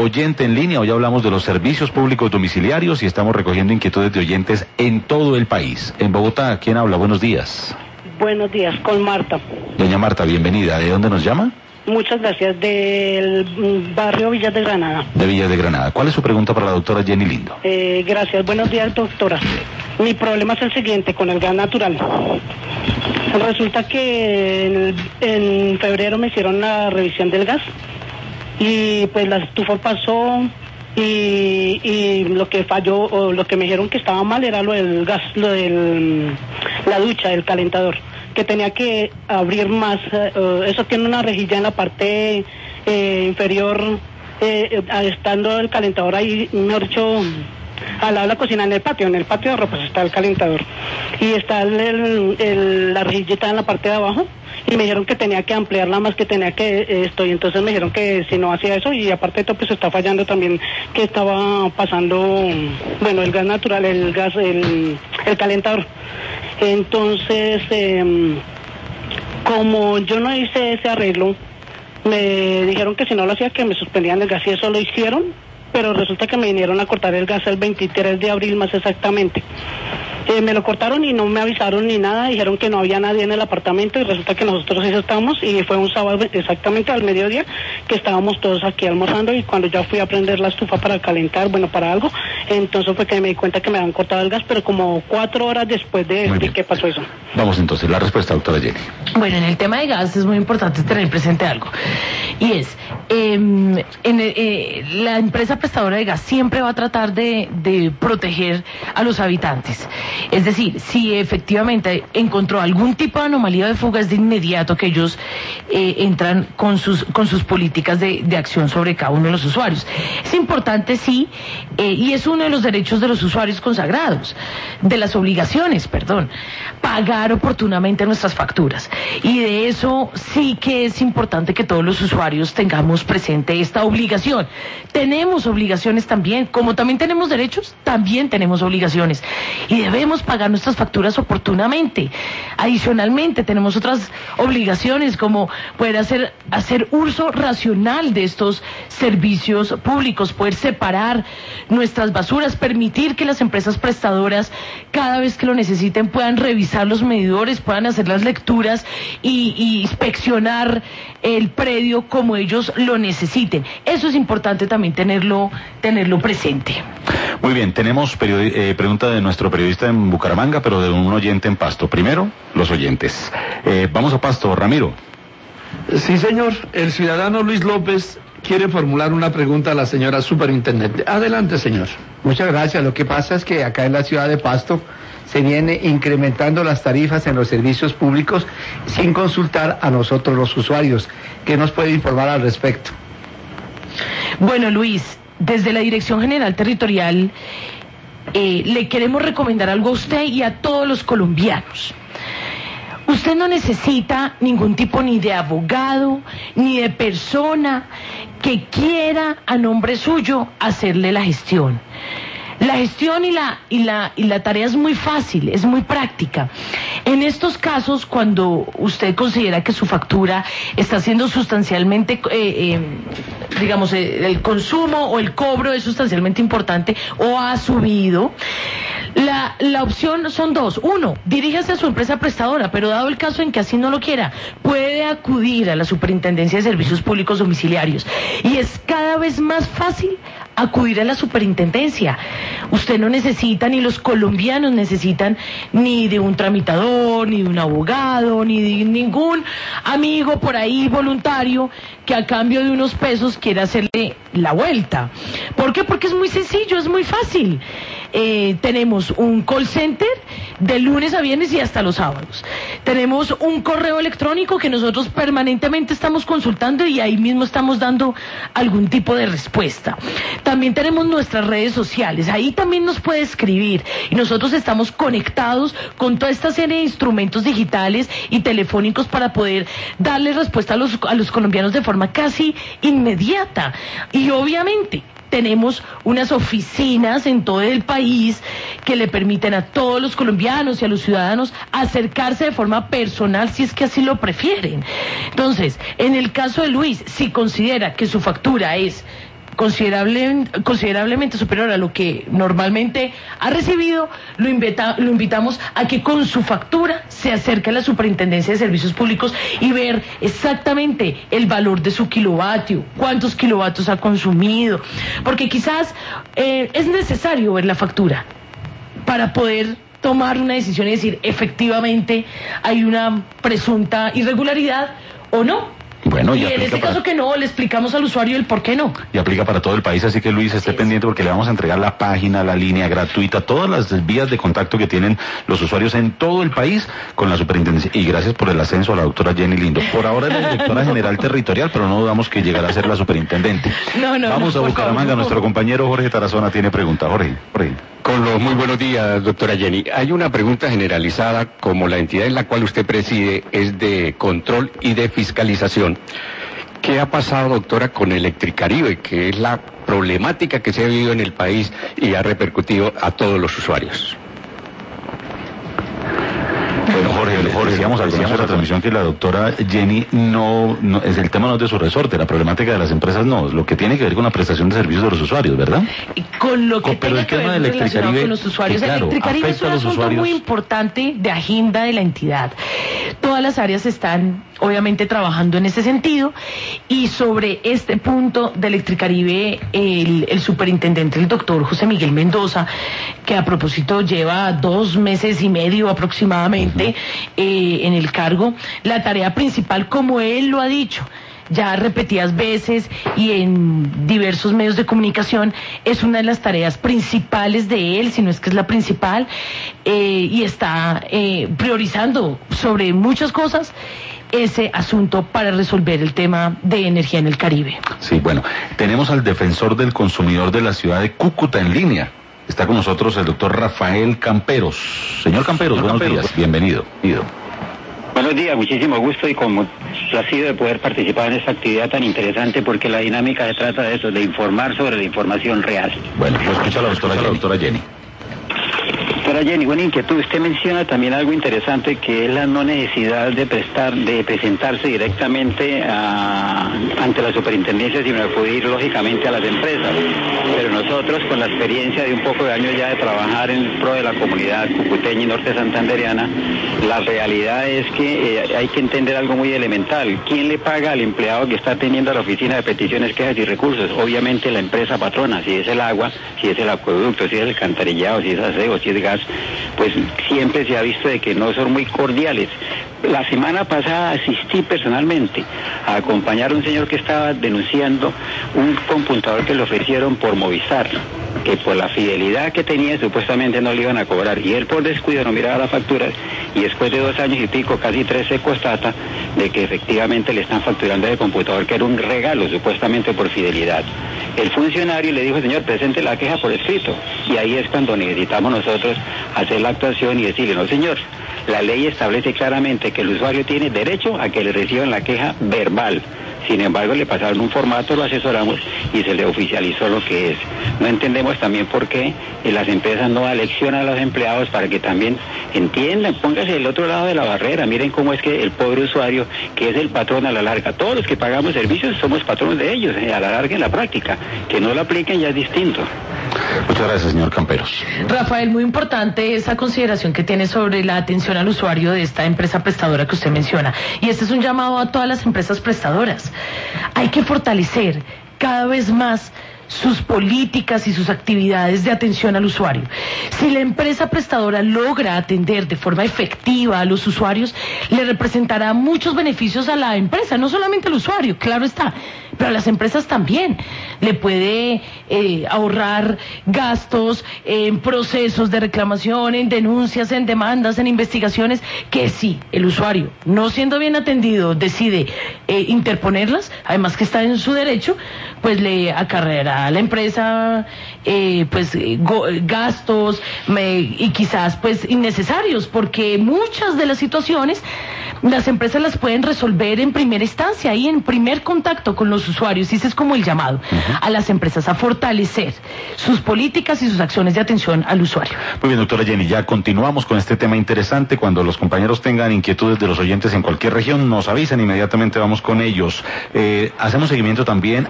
oyente en línea. Hoy hablamos de los servicios públicos domiciliarios y estamos recogiendo inquietudes de oyentes en todo el país. En Bogotá, ¿quién habla? Buenos días. Buenos días, con Marta. Doña Marta, bienvenida. ¿De dónde nos llama? Muchas gracias, del barrio Villas de Granada. De Villas de Granada. ¿Cuál es su pregunta para la doctora Jenny Lindo? Gracias, buenos días, doctora. Mi problema es el siguiente, con el gas natural. Resulta que en febrero me hicieron la revisión del gas y pues la estufa pasó y lo que falló, o lo que me dijeron que estaba mal era lo del gas, la ducha, el calentador, que tenía que abrir más. Eso tiene una rejilla en la parte inferior, estando el calentador ahí, mejor dicho, al lado de la cocina, en el patio de ropas está el calentador y está la rejillita en la parte de abajo, y me dijeron que tenía que ampliarla más, que tenía que y entonces me dijeron que si no hacía eso, y aparte de todo pues está fallando también, que estaba pasando, bueno, el gas natural, el calentador. Entonces, como yo no hice ese arreglo, me dijeron que si no lo hacía que me suspendían el gas, y eso lo hicieron, pero resulta que me vinieron a cortar el gas el 23 de abril más exactamente. Me lo cortaron y no me avisaron ni nada, dijeron que no había nadie en el apartamento, y resulta que nosotros sí estábamos, y fue un sábado exactamente al mediodía que estábamos todos aquí almorzando, y cuando ya fui a prender la estufa para calentar, bueno, para algo, entonces fue que me di cuenta que me habían cortado el gas, pero como 4 horas después de que pasó eso. Vamos entonces, la respuesta, doctora Jenny. Bueno, en el tema de gas es muy importante tener presente algo, y es, la empresa prestadora de gas siempre va a tratar de proteger a los habitantes. Es decir, si efectivamente encontró algún tipo de anomalía de fuga, es de inmediato que ellos entran con sus políticas de acción sobre cada uno de los usuarios. Es importante, sí, y es uno de los derechos de los usuarios consagrados, de las obligaciones, pagar oportunamente nuestras facturas. Y de eso sí que es importante que todos los usuarios tengamos presente esta obligación. Tenemos obligaciones también, como también tenemos derechos, también tenemos obligaciones. Y debemos pagar nuestras facturas oportunamente. Adicionalmente, tenemos otras obligaciones, como poder hacer uso racional de estos servicios públicos, poder separar nuestras basuras, permitir que las empresas prestadoras, cada vez que lo necesiten, puedan revisar los medidores, puedan hacer las lecturas y inspeccionar el predio como ellos lo necesiten. Eso es importante también tenerlo presente. Muy bien, tenemos pregunta de nuestro periodista en Bucaramanga, pero de un oyente en Pasto. Primero, los oyentes. Vamos a Pasto, Ramiro. Sí, señor. El ciudadano Luis López quiere formular una pregunta a la señora superintendente. Adelante, señor. Muchas gracias. Lo que pasa es que acá en la ciudad de Pasto se viene incrementando las tarifas en los servicios públicos sin consultar a nosotros los usuarios. ¿Qué nos puede informar al respecto? Bueno, Luis, desde la Dirección General Territorial le queremos recomendar algo a usted y a todos los colombianos. Usted no necesita ningún tipo ni de abogado, ni de persona que quiera a nombre suyo hacerle la gestión. La gestión y la tarea es muy fácil, es muy práctica. En estos casos, cuando usted considera que su factura está siendo sustancialmente, el consumo o el cobro es sustancialmente importante o ha subido, la opción son dos. Uno, diríjase a su empresa prestadora, pero dado el caso en que así no lo quiera, puede acudir a la Superintendencia de Servicios Públicos Domiciliarios. Y es cada vez más fácil acudir a la superintendencia. Usted no necesita, ni los colombianos necesitan, ni de un tramitador, ni de un abogado, ni de ningún amigo por ahí voluntario que a cambio de unos pesos quiera hacerle la vuelta. ¿Por qué? Porque es muy sencillo, es muy fácil. Tenemos un call center de lunes a viernes y hasta los sábados. Tenemos un correo electrónico que nosotros permanentemente estamos consultando y ahí mismo estamos dando algún tipo de respuesta. También tenemos nuestras redes sociales, ahí también nos puede escribir y nosotros estamos conectados con toda esta serie de instrumentos digitales y telefónicos para poder darle respuesta a los colombianos de forma casi inmediata. Y obviamente tenemos unas oficinas en todo el país que le permiten a todos los colombianos y a los ciudadanos acercarse de forma personal si es que así lo prefieren. Entonces, en el caso de Luis, si considera que su factura es considerablemente superior a lo que normalmente ha recibido, lo invitamos a que con su factura se acerque a la Superintendencia de Servicios Públicos y ver exactamente el valor de su kilovatio, cuántos kilovatios ha consumido, porque quizás es necesario ver la factura para poder tomar una decisión y decir efectivamente hay una presunta irregularidad o no. Bueno, y en este caso que no, le explicamos al usuario el por qué no. Y aplica para todo el país, así que Luis, esté pendiente porque le vamos a entregar la página, la línea gratuita, todas las vías de contacto que tienen los usuarios en todo el país con la superintendencia. Y gracias por el ascenso a la doctora Jenny Lindo. Por ahora es la directora general territorial, pero no dudamos que llegará a ser la superintendente. Vamos a Bucaramanga, nuestro compañero Jorge Tarazona tiene pregunta. Jorge. Con los muy buenos días, doctora Jenny. Hay una pregunta generalizada, como la entidad en la cual usted preside es de control y de fiscalización. ¿Qué ha pasado, doctora, con Electricaribe, que es la problemática que se ha vivido en el país y ha repercutido a todos los usuarios? Bueno, Jorge, decíamos al comienzo de la transmisión que la doctora Jenny no es el tema no es de su resorte, la problemática de las empresas no, lo que tiene que ver con la prestación de servicios de los usuarios, ¿verdad? Con lo que pero tenga el que tema ver de relacionado con los usuarios. claro, Electricaribe es un asunto muy importante de agenda de la entidad. Todas las áreas están obviamente trabajando en ese sentido y sobre este punto de Electricaribe el superintendente, el doctor José Miguel Mendoza, que a propósito lleva 2 meses y medio aproximadamente en el cargo, la tarea principal, como él lo ha dicho ya repetidas veces y en diversos medios de comunicación, es una de las tareas principales de él, si no es que es la principal, y está priorizando sobre muchas cosas ese asunto para resolver el tema de energía en el Caribe. Sí, bueno, tenemos al defensor del consumidor de la ciudad de Cúcuta en línea. Está con nosotros el doctor Rafael Camperos. Señor Camperos, buenos días, bienvenido. Buenos días, muchísimo gusto y con placido de poder participar en esta actividad tan interesante porque la dinámica se trata de eso, de informar sobre la información real. Bueno, lo escucha la doctora Jenny. Doctora Jenny, buena inquietud. Usted menciona también algo interesante que es la no necesidad de presentarse directamente ante la superintendencia, sino acudir lógicamente a las empresas. Pero nosotros, con la experiencia de un poco de años ya de trabajar en pro de la comunidad cucuteña y norte santandereana, la realidad es que hay que entender algo muy elemental. ¿Quién le paga al empleado que está atendiendo a la oficina de peticiones, quejas y recursos? Obviamente la empresa patrona, si es el agua, si es el acueducto, si es el alcantarillado, si es aseo, si es gas, pues siempre se ha visto de que no son muy cordiales. La semana pasada asistí personalmente a acompañar a un señor que estaba denunciando un computador que le ofrecieron por Movistar, que por la fidelidad que tenía supuestamente no le iban a cobrar, y él por descuido no miraba las facturas, y después de 2 años y pico, casi 3, se constata de que efectivamente le están facturando el computador, que era un regalo supuestamente por fidelidad. El funcionario le dijo: señor, presente la queja por escrito, y ahí es cuando necesitamos nosotros hacer la actuación y decirle: no señor, la ley establece claramente que el usuario tiene derecho a que le reciban la queja verbal. Sin embargo, le pasaron un formato, lo asesoramos y se le oficializó lo que es. No entendemos también por qué las empresas no aleccionan a los empleados para que también entiendan, póngase del otro lado de la barrera. Miren cómo es que el pobre usuario, que es el patrón a la larga, todos los que pagamos servicios somos patrones de ellos, a la larga en la práctica. Que no lo apliquen ya es distinto. Muchas gracias, señor Camperos. Rafael, muy importante esa consideración que tiene sobre la atención al usuario de esta empresa prestadora que usted menciona. Y este es un llamado a todas las empresas prestadoras. Hay que fortalecer cada vez más sus políticas y sus actividades de atención al usuario. Si la empresa prestadora logra atender de forma efectiva a los usuarios, le representará muchos beneficios a la empresa, no solamente al usuario, claro está, pero a las empresas también. Le puede ahorrar gastos en procesos de reclamación, en denuncias, en demandas, en investigaciones, que si el usuario, no siendo bien atendido, decide interponerlas, además que está en su derecho, pues le acarreará a la empresa gastos y quizás pues innecesarios, porque muchas de las situaciones las empresas las pueden resolver en primera instancia y en primer contacto con los usuarios, y ese es como el llamado a las empresas a fortalecer sus políticas y sus acciones de atención al usuario. Muy bien, doctora Jenny, ya continuamos con este tema interesante. Cuando los compañeros tengan inquietudes de los oyentes en cualquier región, nos avisan, inmediatamente vamos con ellos. Hacemos seguimiento también